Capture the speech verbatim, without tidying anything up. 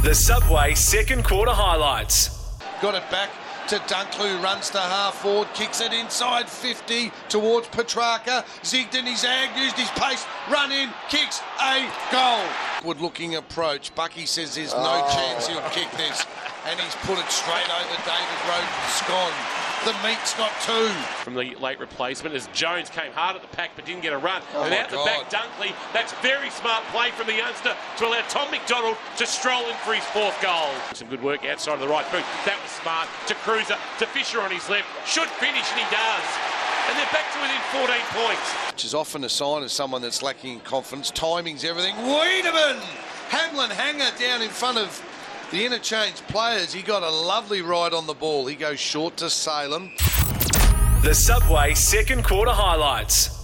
The Subway second quarter highlights. Got it back to Dunkley, who runs to half forward, kicks it inside fifty towards Petrarca. Zigged in his ag, used his pace, run in, kicks a goal. Good looking approach. Bucky says there's no oh. chance he'll kick this. And he's put it straight over David Roden's scone. The meat's got two. From the late replacement as Jones came hard at the pack but didn't get a run. Oh and out God. the back, Dunkley. That's very smart play from the youngster to allow Tom McDonald to stroll in for his fourth goal. Some good work outside of the right boot. That was smart. To Cruiser, to Fisher on his left. Should finish, and he does. And they're back to within fourteen points. Which is often a sign of someone that's lacking in confidence. Timing's everything. Wiedemann! Hamlin hanger down in front of the interchange players. He got a lovely ride on the ball. He goes short to Salem. The Subway second quarter highlights.